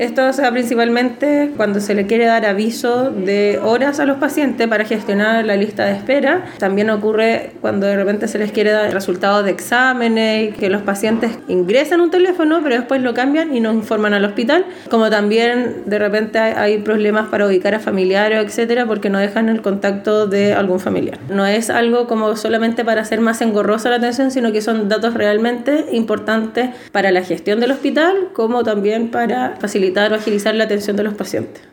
Esto se da principalmente cuando se le quiere dar aviso de horas a los pacientes para gestionar la lista de espera. También ocurre cuando de repente se les quiere dar resultados de exámenes y que los pacientes ingresan un teléfono pero después lo cambian y nos informan al hospital. Como también de repente hay problemas para ubicar a familiares, etcétera, porque no dejan el contacto de algún familiar. No es algo como solamente para hacer más engorrosa la atención, sino que son datos realmente importantes para la gestión del hospital, como también para facilitar o agilizar la atención de los pacientes.